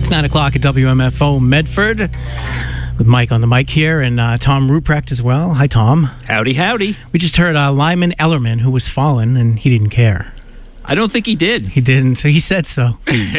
It's 9 o'clock at WMFO Medford with Mike on the mic here and Tom Ruprecht as well. Hi, Tom. Howdy, howdy. We just heard Lyman Ellerman, who was fallen, and he didn't care. I don't think he did. He didn't, so he said so.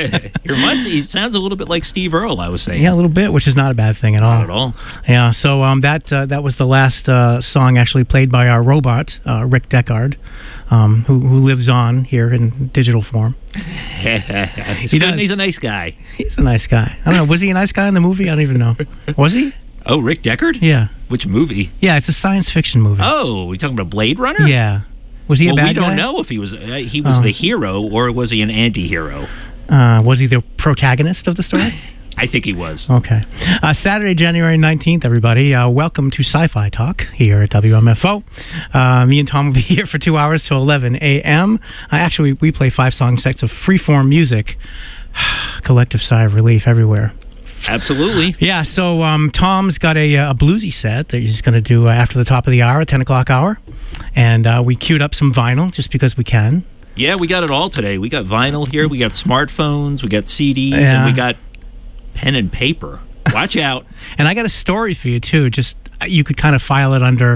He sounds a little bit like Steve Earle, I was saying. Yeah, a little bit, which is not a bad thing at all. Not at all. Yeah, so that was the last song actually played by our robot, Rick Deckard, who lives on here in digital form. He's a nice guy. He's a nice guy. I don't know, was he a nice guy in the movie? I don't even know. Was he? Oh, Rick Deckard? Yeah. Which movie? Yeah, it's a science fiction movie. Oh, we talking about Blade Runner? Yeah. Was he a bad guy? We don't know if he was the hero or was he an anti-hero. Was he the protagonist of the story? I think he was. Okay. Saturday, January 19th, everybody. Welcome to Sci-Fi Talk here at WMFO. Me and Tom will be here for 2 hours till 11 a.m. Actually, we play 5-song sets of freeform music. Collective sigh of relief everywhere. Absolutely. Yeah, so Tom's got a bluesy set that he's going to do after the top of the hour, 10 o'clock hour. And we queued up some vinyl just because we can. Yeah, we got it all today. We got vinyl here, we got smartphones, we got CDs, and we got pen and paper. Watch out. And I got a story for you, too. Just you could kind of file it under,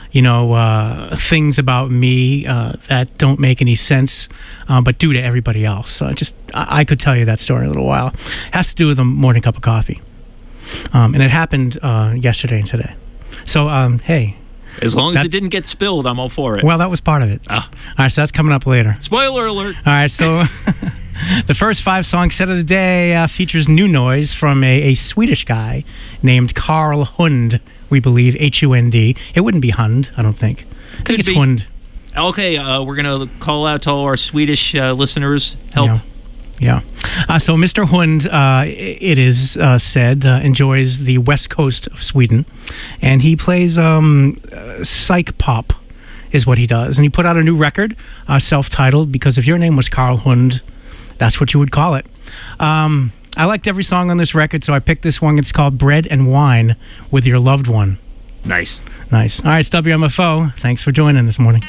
things about me that don't make any sense, but do to everybody else. I could tell you that story in a little while. Has to do with a morning cup of coffee. And it happened yesterday and today. So, hey. As long as it didn't get spilled, I'm all for it. Well, that was part of it. Oh. All right, so that's coming up later. Spoiler alert. All right, so the first 5-song set of the day features new noise from a Swedish guy named Carl Hund, we believe, H-U-N-D. It wouldn't be Hund, I don't think. I think it's Hund. Okay, we're going to call out to all our Swedish listeners. Help. Yeah. So Mr. Hund, it is said, enjoys the west coast of Sweden. And he plays psych pop is what he does. And he put out a new record, self-titled, because if your name was Carl Hund, that's what you would call it. I liked every song on this record, so I picked this one. It's called Bread and Wine with Your Loved One. Nice. All right, it's WMFO. Thanks for joining this morning.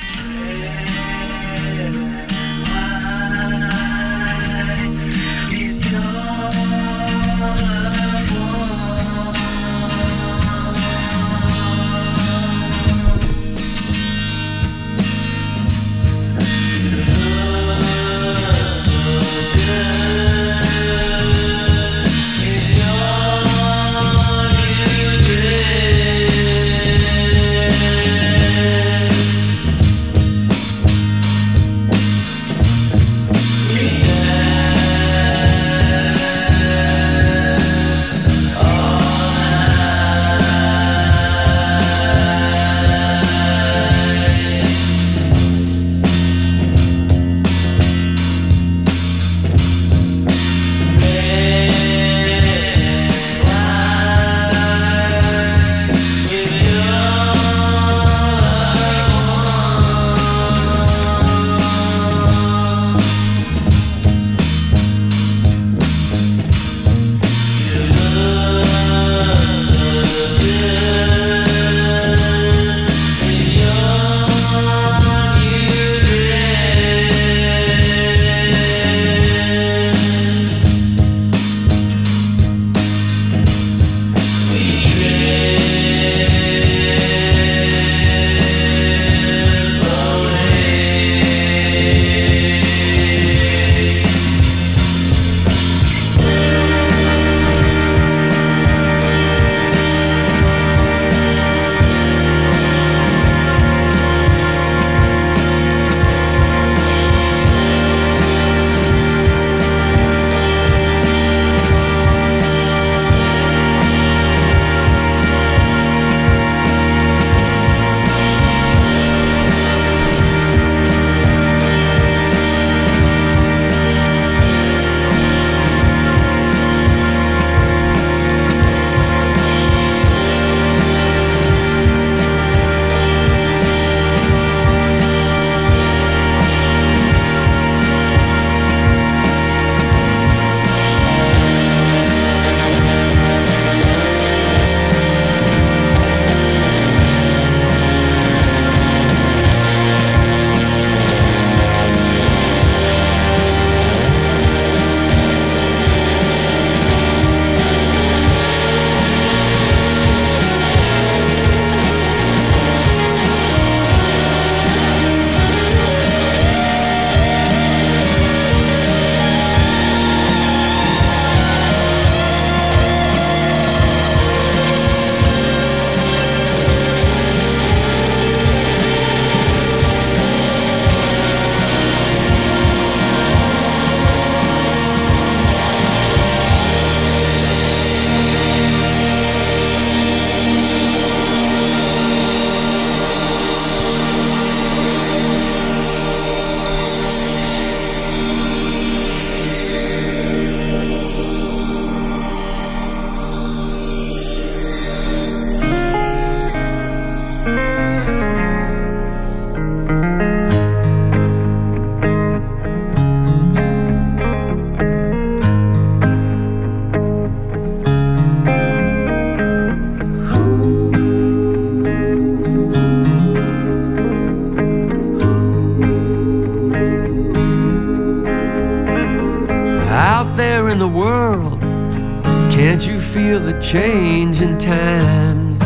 Can't you feel the change in times?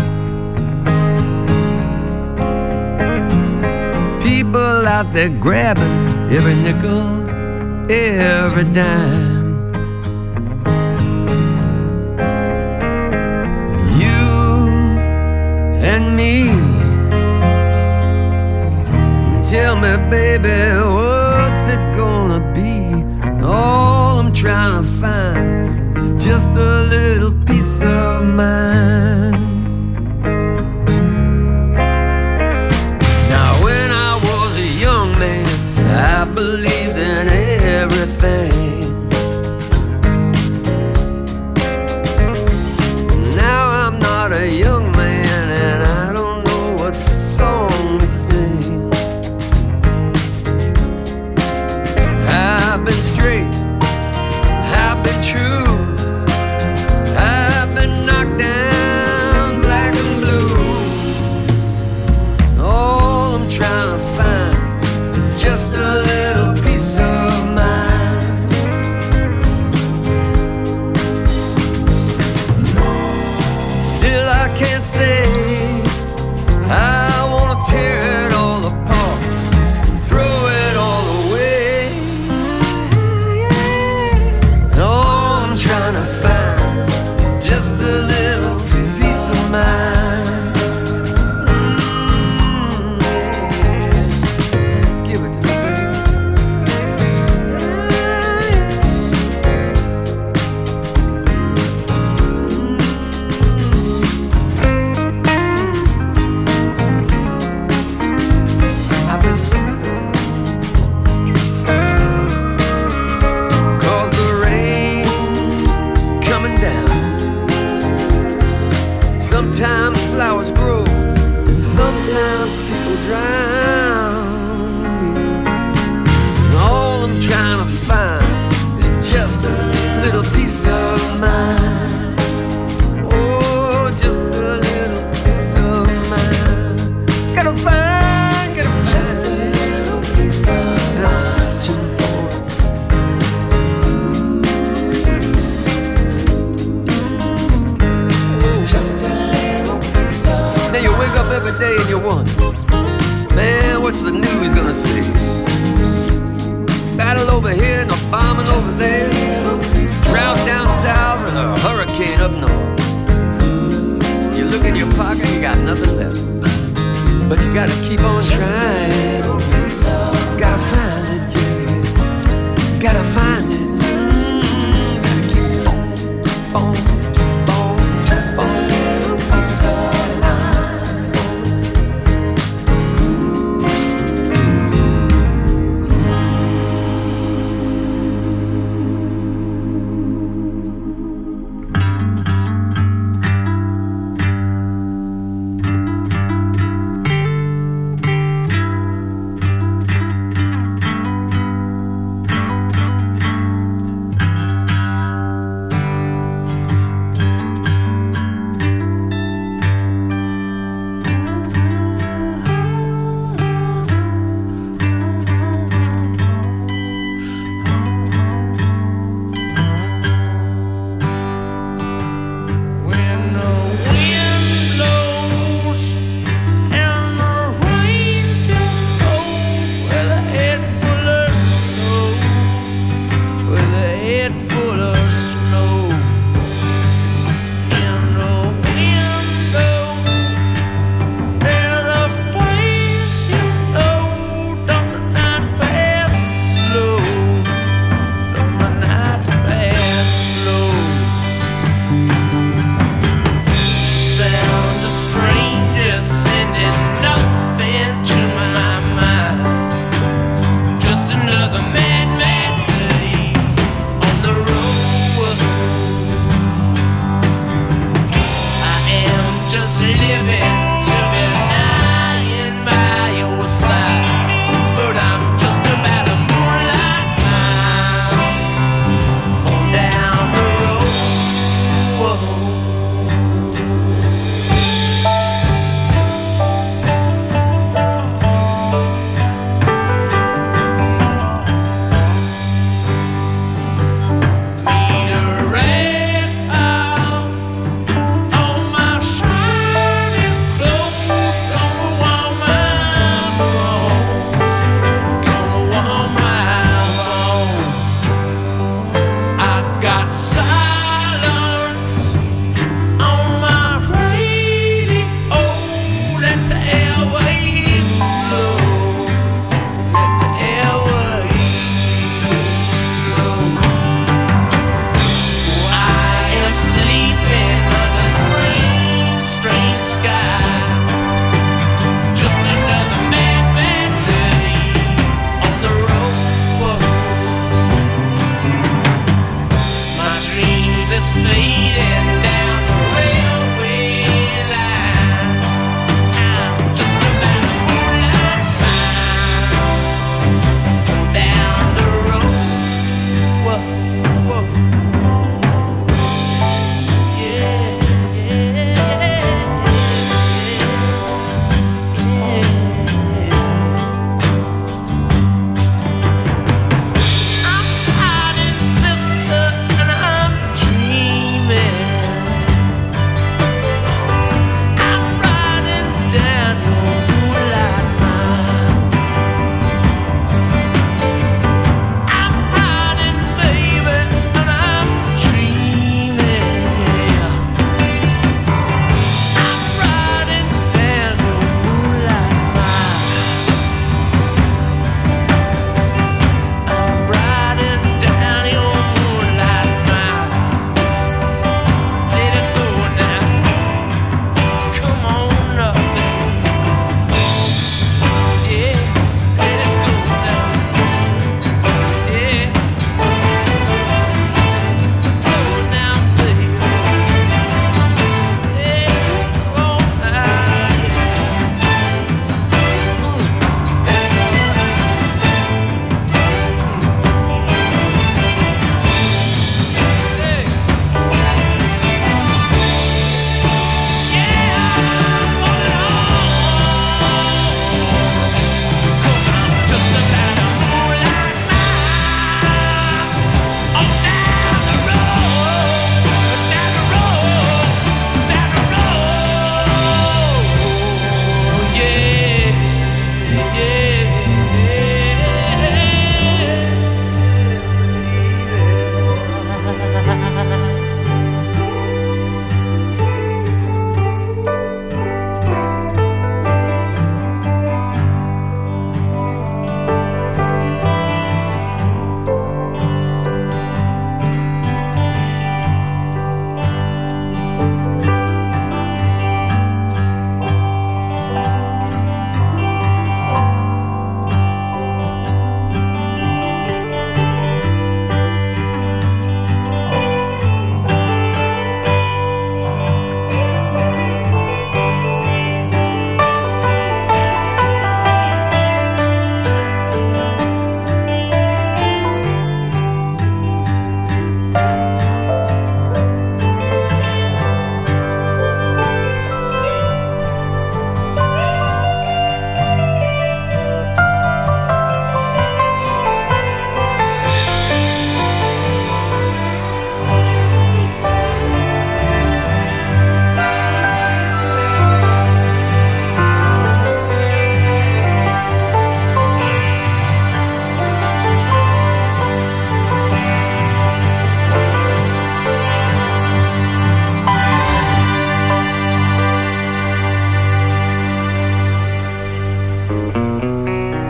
People out there grabbing every nickel, every dime. You and me. Tell me, baby, what's it gonna be? All I'm trying to find is just a little peace of mind. Now when I was a young man, I believed in everything. Now I'm not a young man and I don't know what song to sing. I've been straight, I've been true, I've been knocked down black and blue. All I'm trying to find is just a little peace of mind. Still I can't say I wanna tear it all apart and throw it all away. And all I'm trying to find is just a little peace of mind. Give it to me, baby. I've been 'cause the rain's coming down. Sometimes flowers grow, and sometimes people drown. And all I'm trying to find is just a little peace of mind. Oh, just a little peace of mind. Gotta find just a little peace of mind. And I'm searching for it. Just a little piece of. Now you wake up every day and you wonder, man, what's the news gonna say? Battle over here and a bombing over there. Drought down south and a hurricane up north. You look in your pocket, you got nothing left. But you gotta keep on trying. Gotta find it, yeah. Gotta find it. Gotta keep on, just a little piece of mind.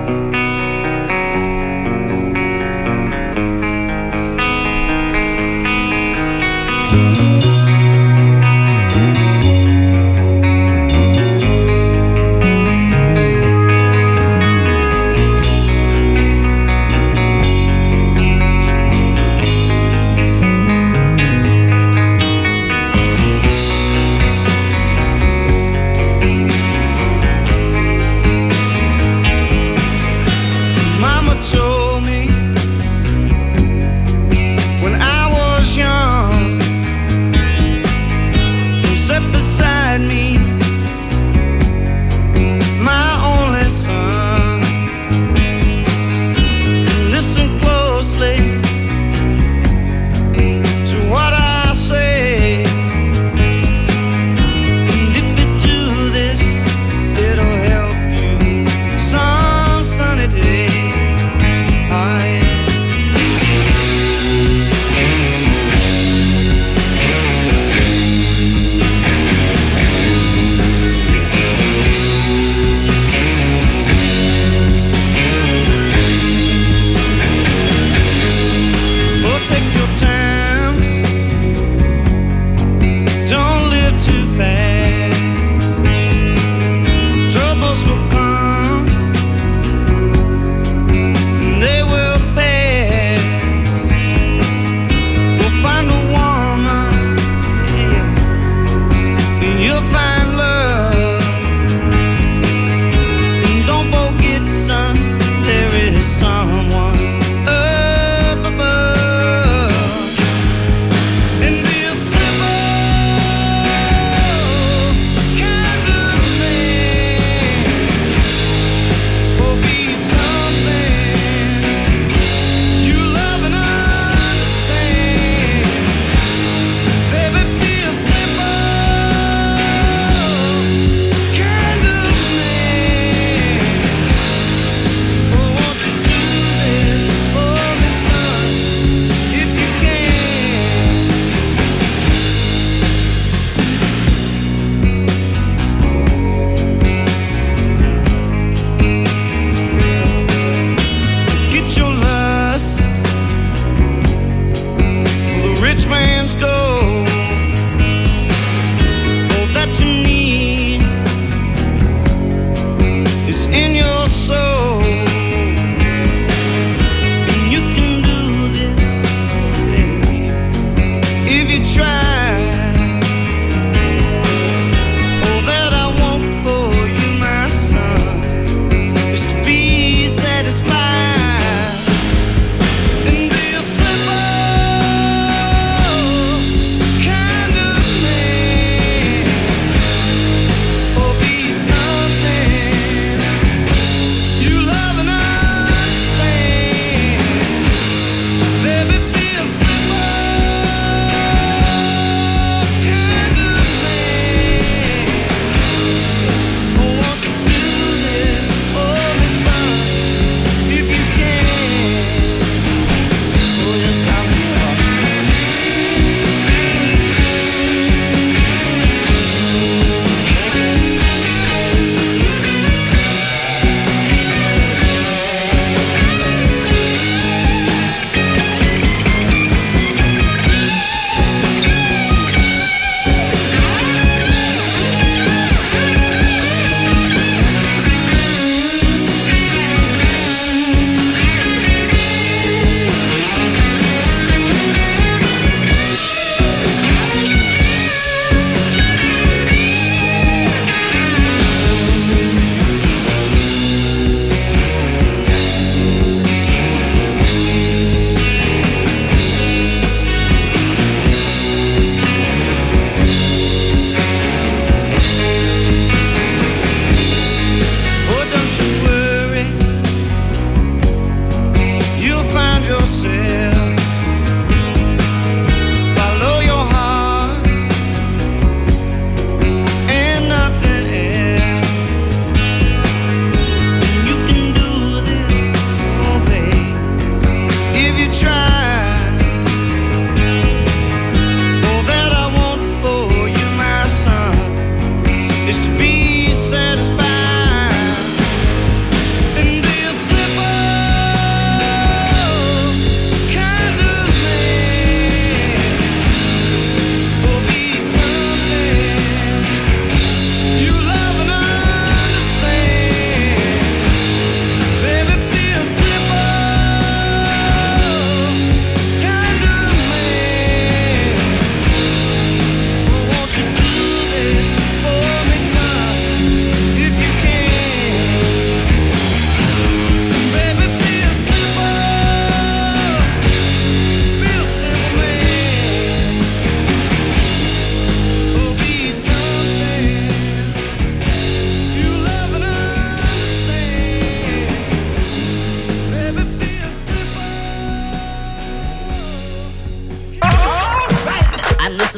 When I was young,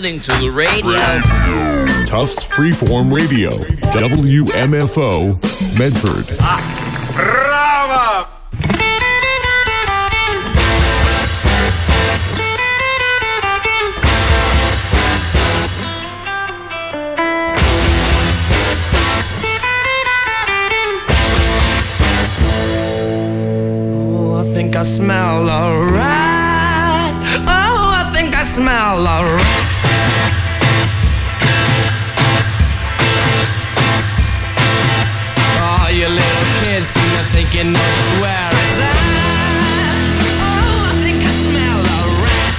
listening to the radio. Tufts Freeform Radio, WMFO, Medford. Bravo! Oh, I think I smell a rat. Oh, I think I smell a rat. Oh, you little kids seem to think you know just where it's at. Oh, I think I smell a rat.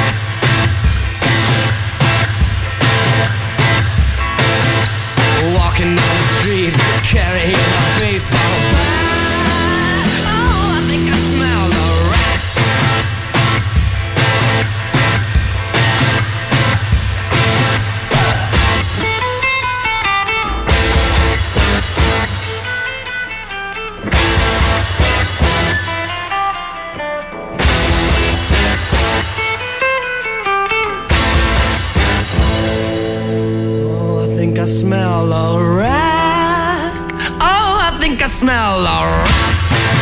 Walking down the street, carrying a baseball bat. Oh, I think I smell a rat. Oh, I think I smell a rat. Oh, I think I smell a rat.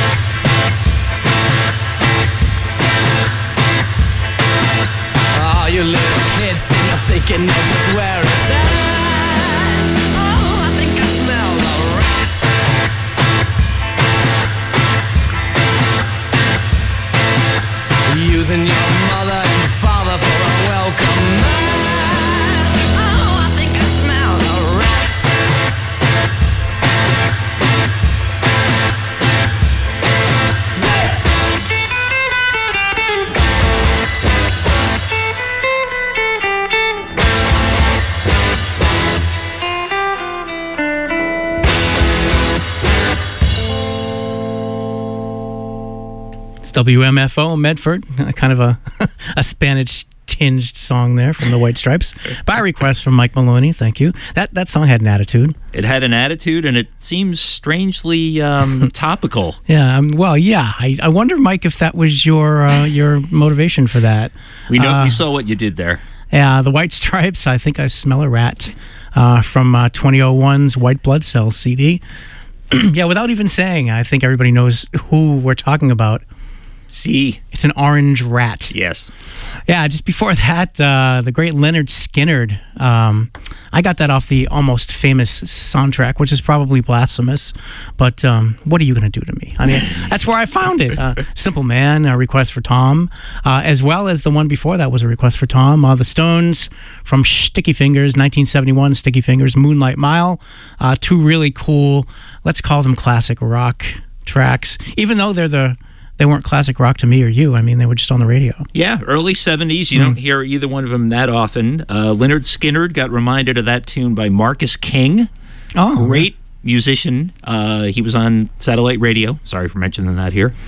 Oh, you little kids seem to think you know just where it's at. Oh, I think I smell a rat. Using your mother and father for a welcome mat. Oh, I think I smell a rat. It's WMFO Medford, kind of a Spanish-tinged song there from the White Stripes. By request from Mike Maloney, thank you. That song had an attitude. It had an attitude, and it seems strangely topical. Yeah, well, yeah. I wonder, Mike, if that was your motivation for that. We saw what you did there. Yeah, the White Stripes, I think I smell a rat, from 2001's White Blood Cells CD. Yeah, without even saying, I think everybody knows who we're talking about. See? It's an orange rat. Yes. Yeah, just before that, the great Leonard Skinnard. I got that off the Almost Famous soundtrack, which is probably blasphemous, but what are you going to do to me? I mean, that's where I found it. Simple Man, a request for Tom, as well as the one before that was a request for Tom. The Stones from Sticky Fingers, 1971, Sticky Fingers, Moonlight Mile. Two really cool, let's call them classic rock tracks, even though they weren't classic rock to me or you. I mean, they were just on the radio. Yeah, early 70s. You don't hear either one of them that often. Leonard Skinnard got reminded of that tune by Marcus King. Oh, great musician. He was on satellite radio. Sorry for mentioning that here.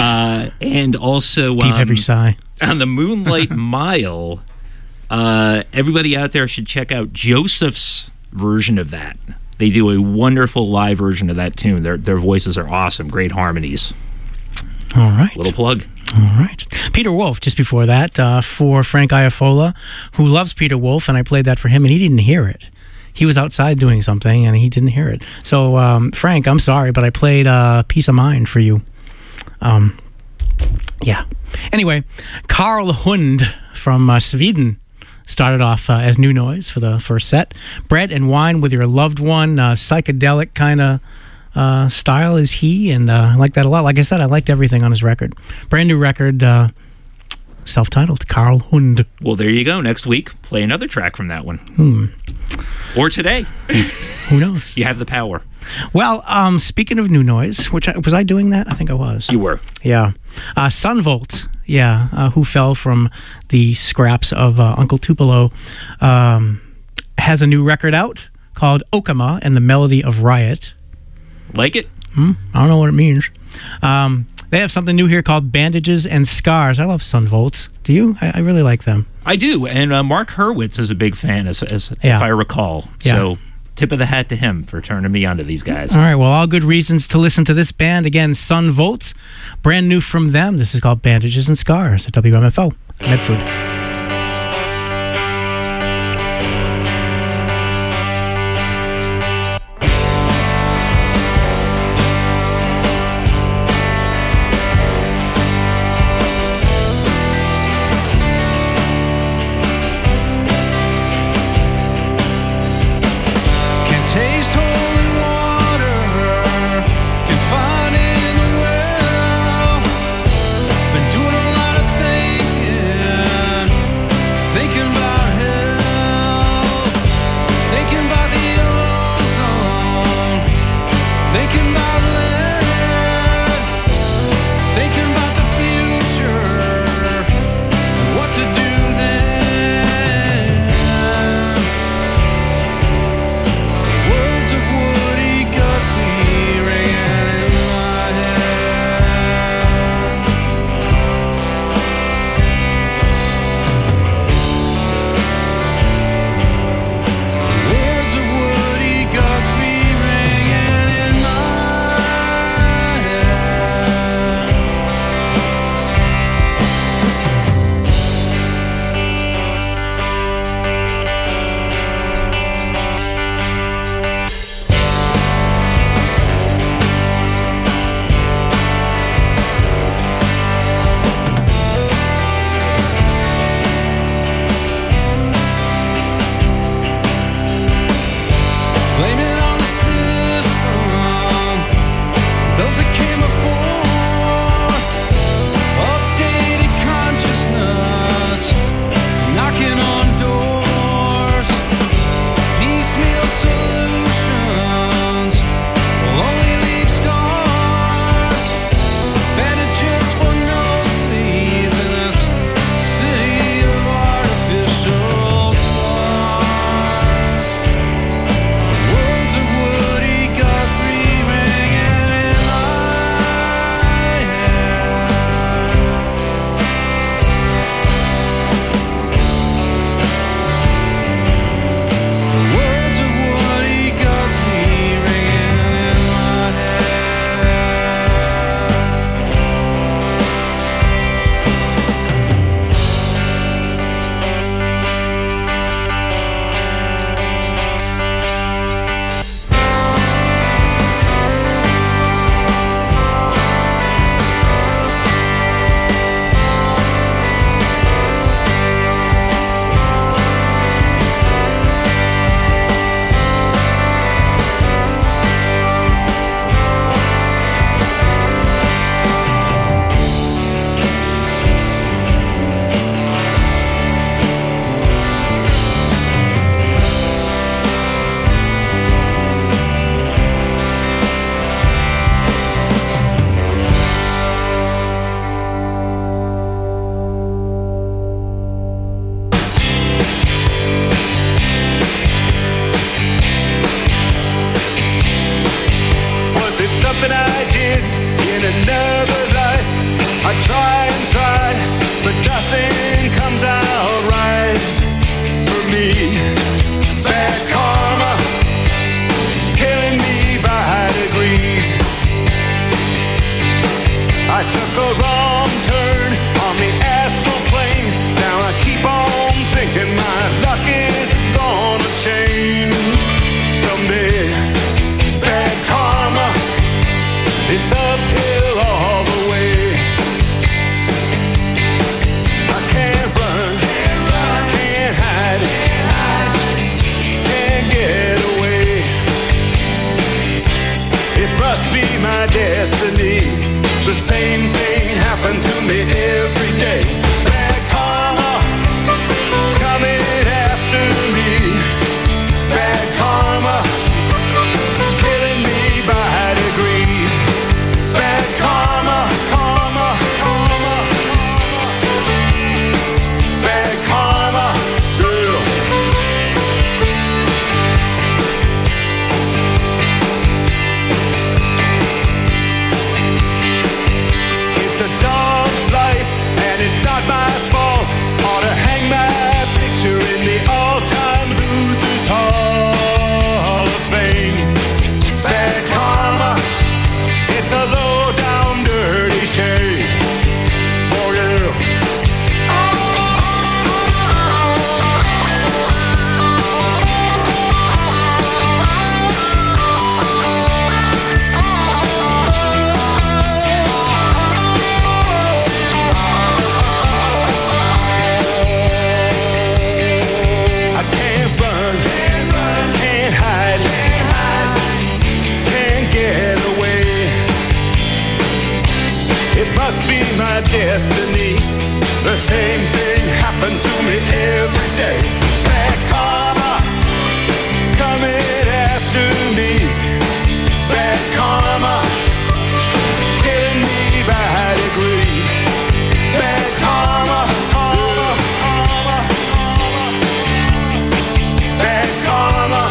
And also deep, heavy sigh. On the Moonlight Mile, everybody out there should check out Joseph's version of that. They do a wonderful live version of that tune. Their voices are awesome. Great harmonies. All right. Little plug. All right. Peter Wolf, just before that, for Frank Iafola, who loves Peter Wolf, and I played that for him, and he didn't hear it. He was outside doing something, and he didn't hear it. So, Frank, I'm sorry, but I played Peace of Mind for you. Yeah. Anyway, Carl Hund from Sweden started off as New Noise for the first set. Bread and Wine with Your Loved One, psychedelic kind of style is he, and I like that a lot. Like I said, I liked everything on his record. Brand new record, self-titled, Carl Hund. Well, there you go. Next week, play another track from that one. Or today. Who knows? You have the power. Well, speaking of New Noise, was I doing that? I think I was. You were. Yeah. Sunvolt, who fell from the scraps of Uncle Tupelo, has a new record out called Okama and the Melody of Riot. Like it? I don't know what it means. They have something new here called Bandages and Scars. I love Sunvolt. Do you? I really like them. I do. And Mark Hurwitz is a big fan, as if I recall. Yeah. So tip of the hat to him for turning me on to these guys. All right. Well, all good reasons to listen to this band. Again, Sunvolt. Brand new from them. This is called Bandages and Scars at WMFO, Medford. must be my destiny. The same thing happened to me every day. Bad karma coming after me. Bad karma killing me by degree. Bad karma, karma, karma, karma. Bad karma.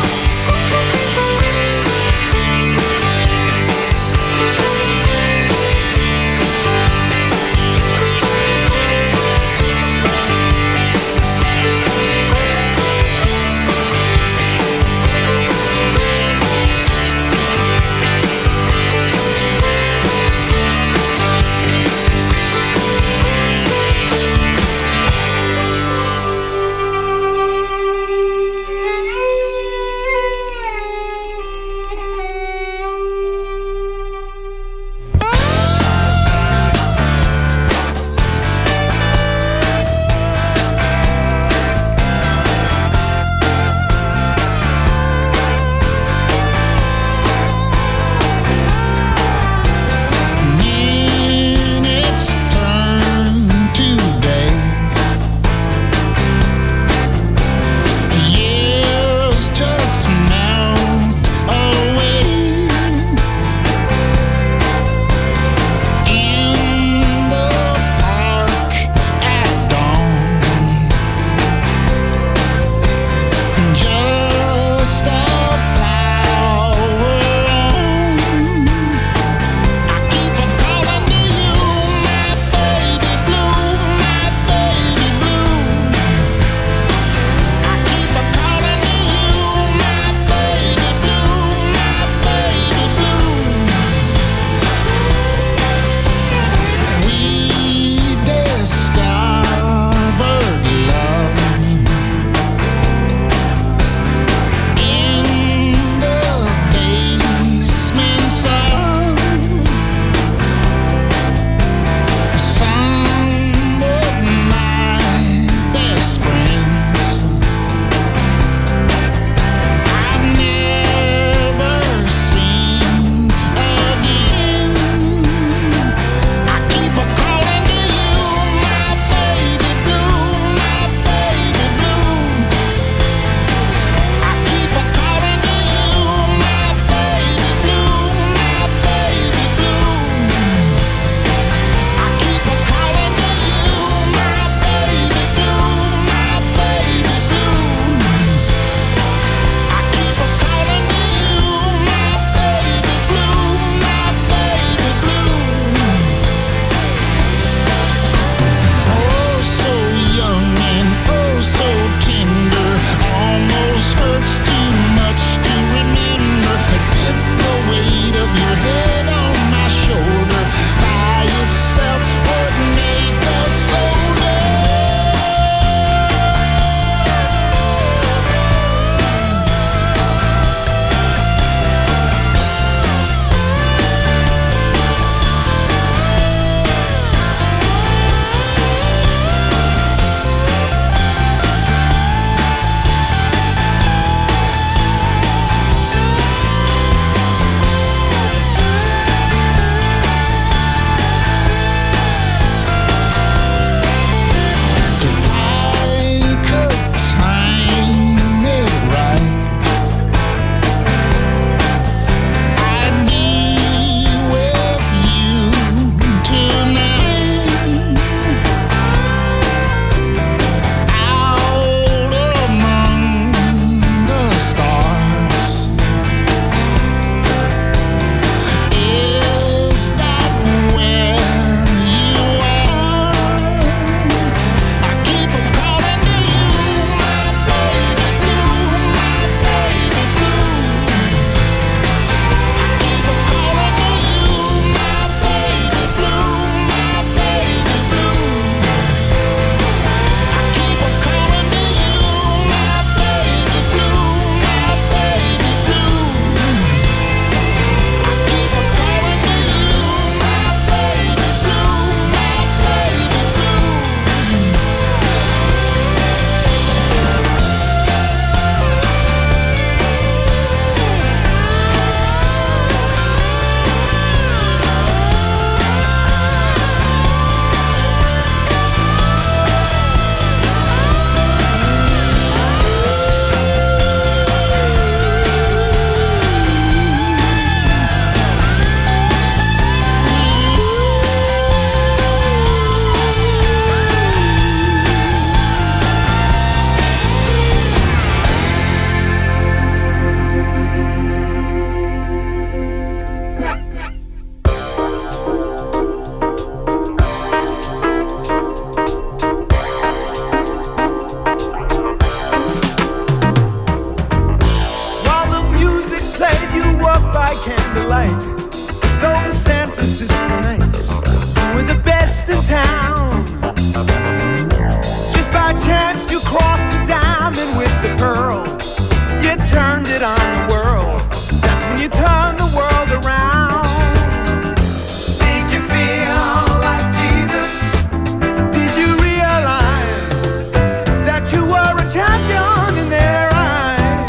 crossed the diamond with the pearl. You turned it on the world. That's when you turned the world around. Think you feel like Jesus? Did you realize that you were a champion in their eyes?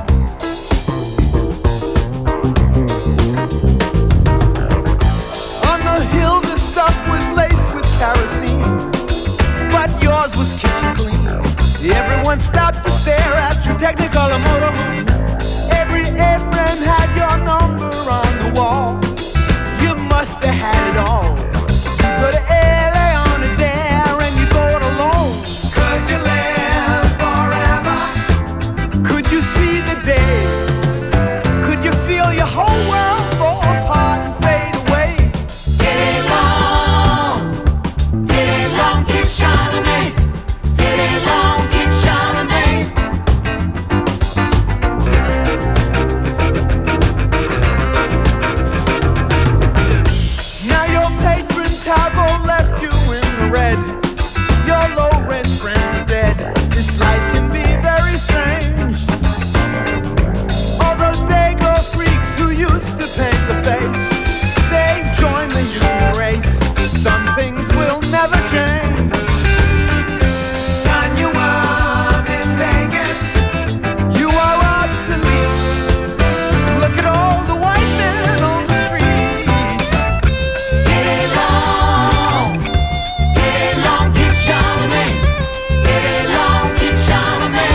On the hill the stuff was laced with kerosene, but yours was kitchen clean. Everyone stopped to stare at your Technicolor motorhome. Every A-frame had your number on the wall. You must have had it all. You go to LA on a dare and you go it alone. Could you live forever? Could you see the day? Could you feel your whole world fall apart and fade away? Get along, keep shining me. Get along, keep shining me. Now your patrons have all left you in the red. Your low-rent friends are dead. This life can be very strange. All those Dago freaks who used to paint the face, they've joined the human race. Some things will never change. Son, you are mistaken. You are obsolete. Look at all the white men on the street. Get along, keep shining me. Get along, keep shining me.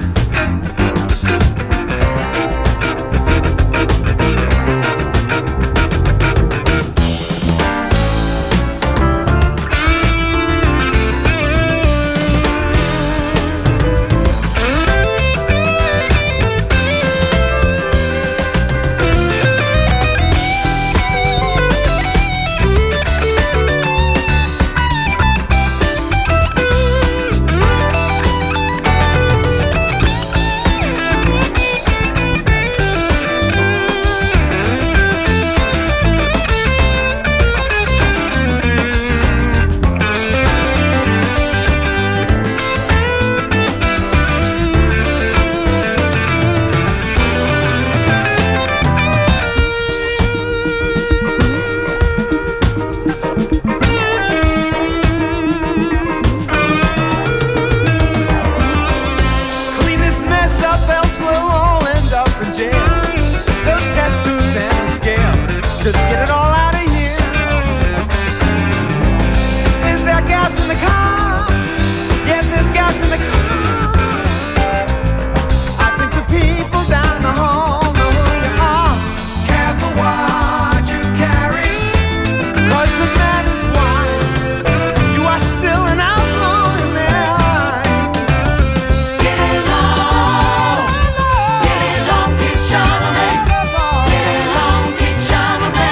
Clean this mess up, else we'll all end up in jail. Those test tubes and the scale, just get it all out of here. Is there gas in the car? Yes, there's gas in the car. I think the people down the hall know who you are. Careful what you carry, 'cause the man is wide. You are still an outlaw in their eyes. Get along, keep shining me. Get along, keep shining me.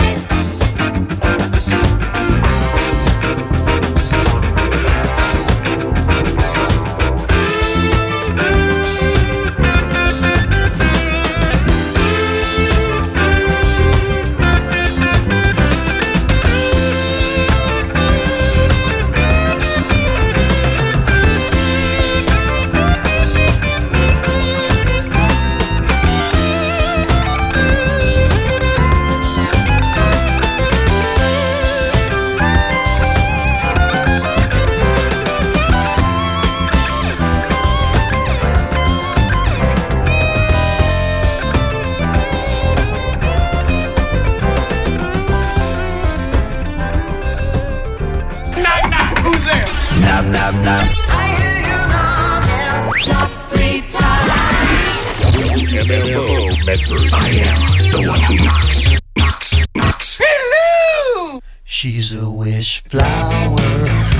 Who's there? Knock, knock, knock. I hear you knocking. Knock 3 times. MFO Medford. I am the one who knocks. Hello! She's a wish flower,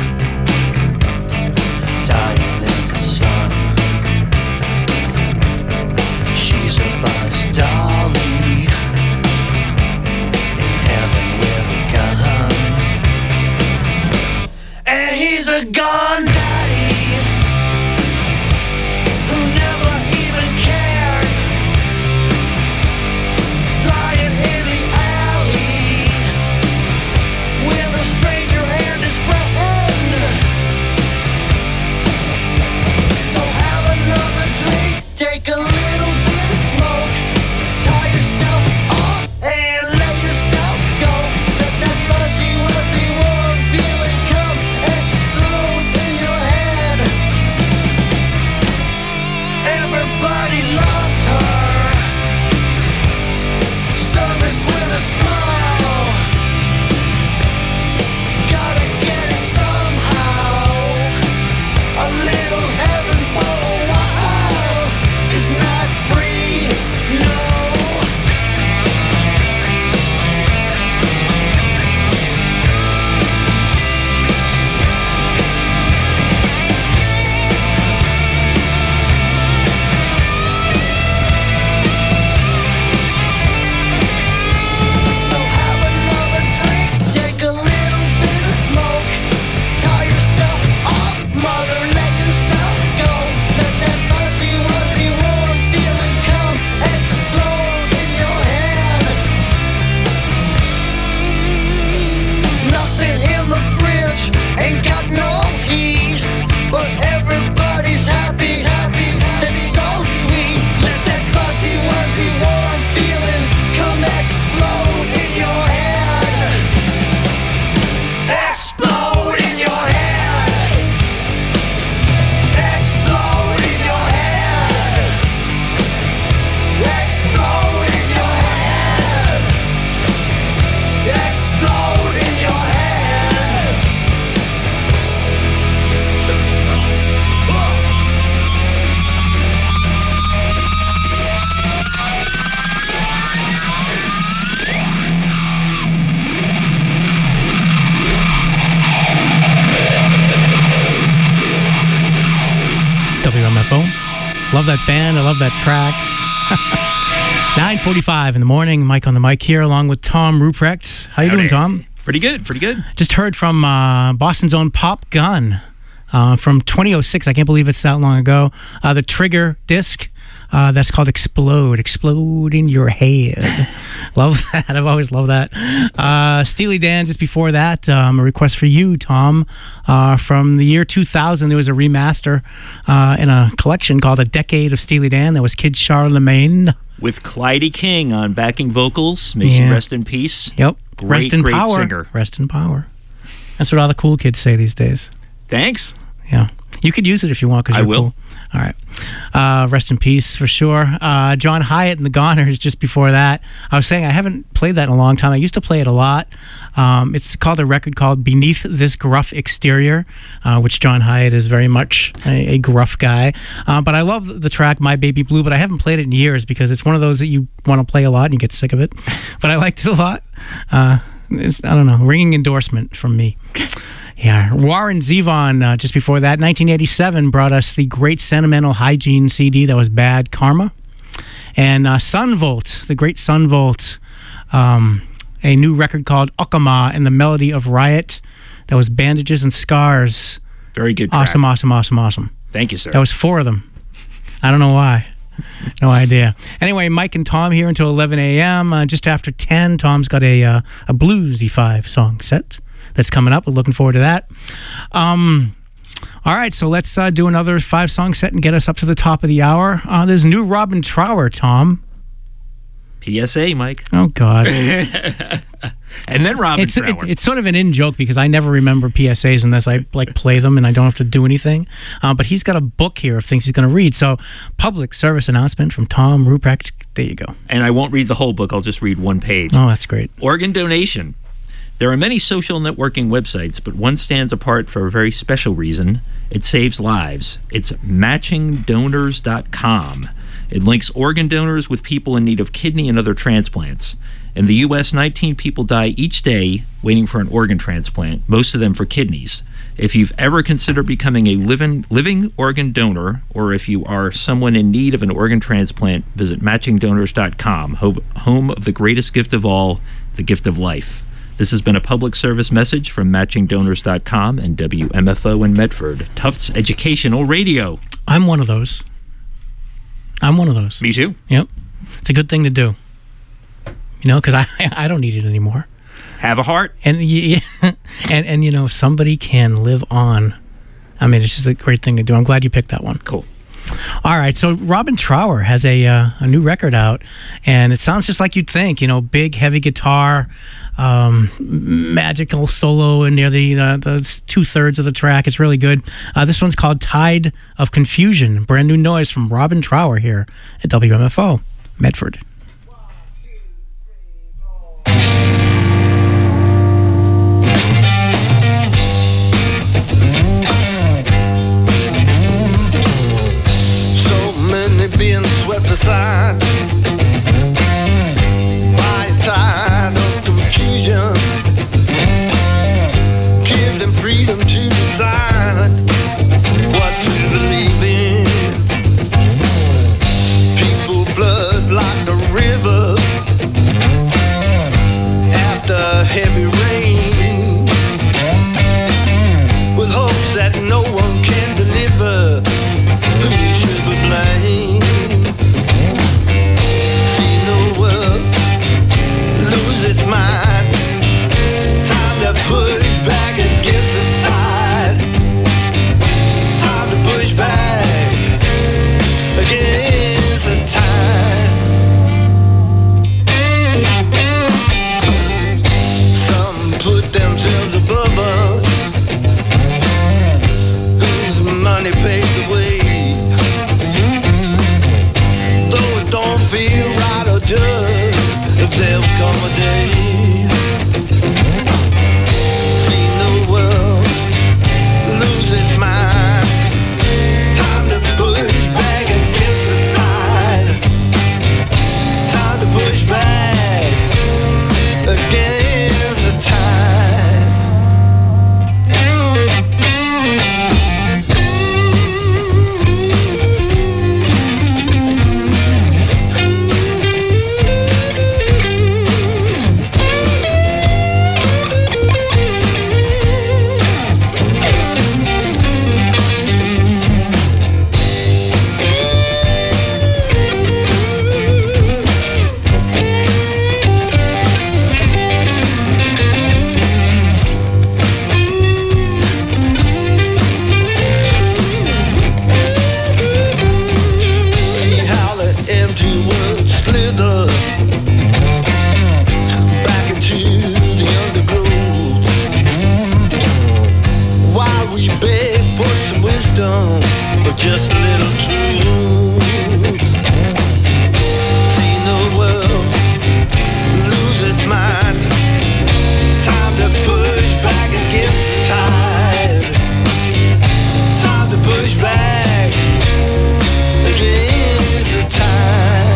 dying in the sun. She's a buzz dolly in heaven with a gun, and he's a gun daddy who never even cared, flying in the alley with a stranger and his friend. So It's WMFO. Love that band. I love that track. 9:45 in the morning. Mike on the mic here, along with Tom Ruprecht. How you doing, Tom? Pretty good, pretty good. Just heard from Boston's own Pop Gun from 2006. I can't believe it's that long ago. The Trigger disc. That's called Explode. Explode in your head. Love that. I've always loved that. Steely Dan, just before that, a request for you, Tom. From the year 2000, there was a remaster in a collection called A Decade of Steely Dan. That was Kid Charlemagne. With Clyde King on backing vocals. May she rest in peace. Yep. Great, Rest in great power. singer. Rest in power. That's what all the cool kids say these days. Thanks. Yeah. You could use it if you want because I you're will. cool. All right. Rest in peace for sure. John Hyatt and the Goners just before that. I was saying I haven't played that in a long time. I used to play it a lot. It's called a record called Beneath This Gruff Exterior, which John Hyatt is very much a gruff guy. But I love the track My Baby Blue, but I haven't played it in years because it's one of those that you want to play a lot and you get sick of it. But I liked it a lot. I don't know, ringing endorsement from me. Yeah, Warren Zevon, just before that, 1987, brought us the great Sentimental Hygiene CD that was Bad Karma. And Sunvolt, the great Sunvolt, a new record called Okama and the Melody of Riot. That was Bandages and Scars. Very good track. Awesome, awesome, awesome, awesome. Thank you, sir. That was 4 of them. I don't know why. No idea. Anyway, Mike and Tom here until 11 a.m. Just after 10, Tom's got a bluesy 5-song set that's coming up. We're looking forward to that. All right, so let's do another 5-song set and get us up to the top of the hour. There's new Robin Trower, Tom. PSA, Mike. Oh, God. And then Robin Trower. It's sort of an in-joke because I never remember PSAs unless I play them and I don't have to do anything. But he's got a book here of things he's going to read. So, public service announcement from Tom Ruprecht. There you go. And I won't read the whole book. I'll just read one page. Oh, that's great. Organ donation. There are many social networking websites, but one stands apart for a very special reason. It saves lives. It's matchingdonors.com. It links organ donors with people in need of kidney and other transplants. In the U.S., 19 people die each day waiting for an organ transplant, most of them for kidneys. If you've ever considered becoming a living organ donor, or if you are someone in need of an organ transplant, visit matchingdonors.com, home of the greatest gift of all, the gift of life. This has been a public service message from matchingdonors.com and WMFO in Medford, Tufts Educational Radio. I'm one of those. Me too. Yep. It's a good thing to do. You know, because I don't need it anymore. Have a heart. And and you know, if somebody can live on, I mean, it's just a great thing to do. I'm glad you picked that one. Cool. All right, so Robin Trower has a new record out, and it sounds just like you'd think. You know, big, heavy guitar, magical solo in near the 2/3 of the track. It's really good. This one's called Tide of Confusion. Brand new noise from Robin Trower here at WMFO, Medford. Being swept aside by a tide of confusion. Give them freedom to decide what to believe in. People flood like a river after heavy rain, with hopes that no one can deliver. Who should we blame? It's mine. Time to push back against the tide. Time to push back against the tide. Some put themselves above us, whose money pays the way. Though it don't feel right or just, there'll come a day. See the world lose its mind. Time to push back against the tide. Time to push back against the tide. wisdom or just a little truth. Seen the world lose its mind. Time to push back against the tide. Time to push back against the tide.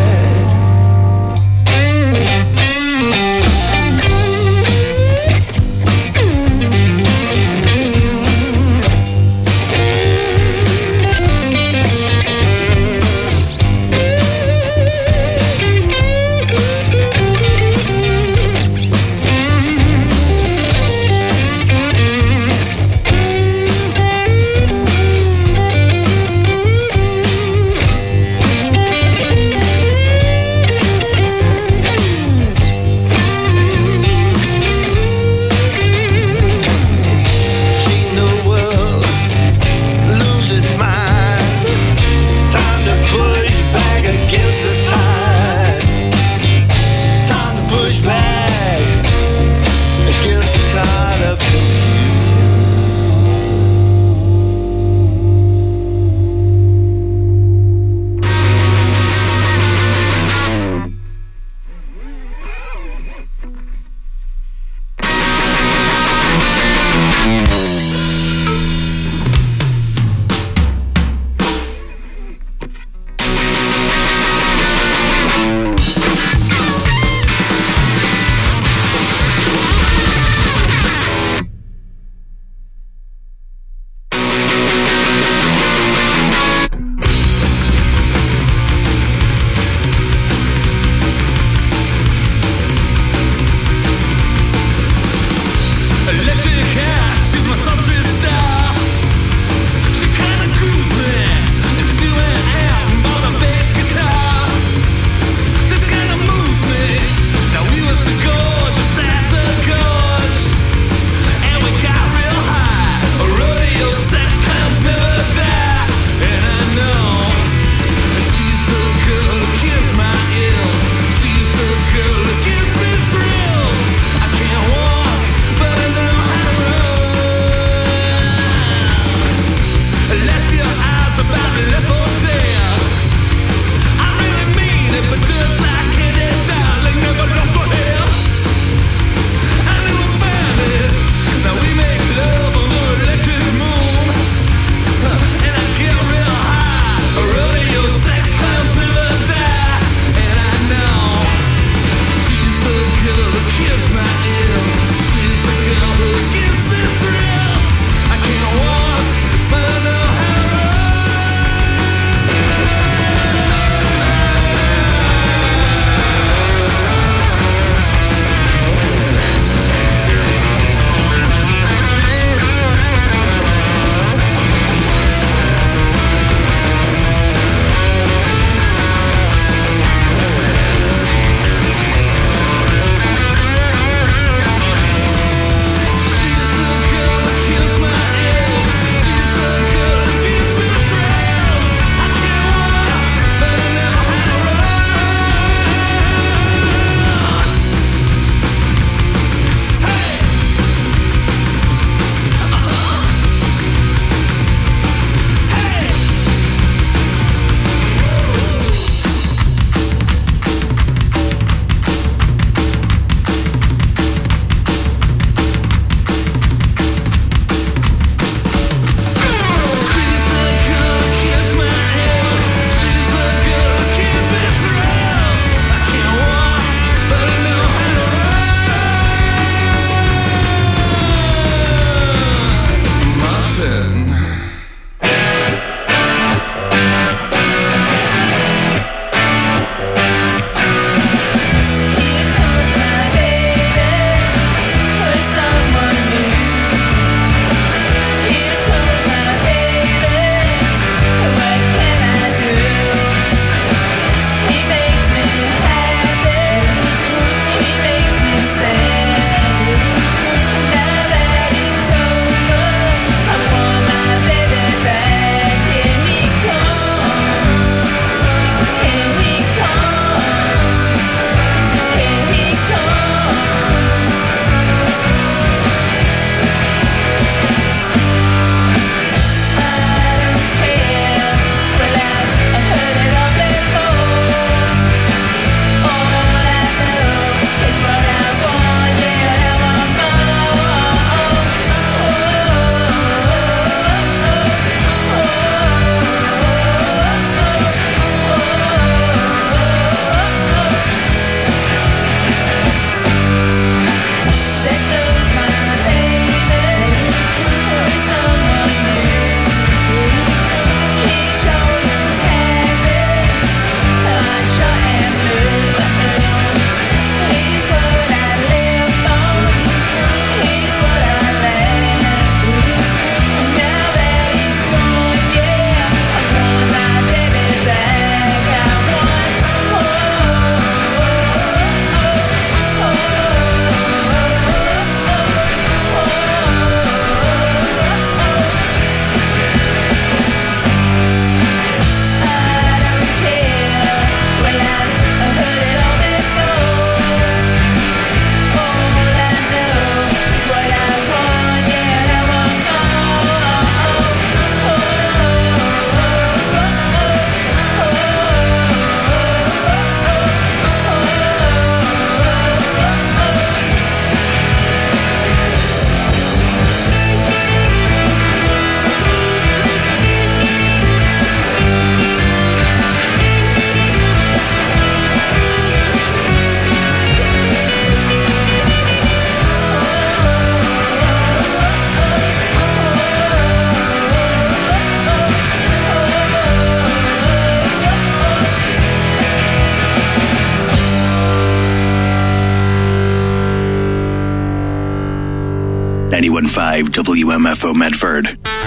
91.5 WMFO Medford.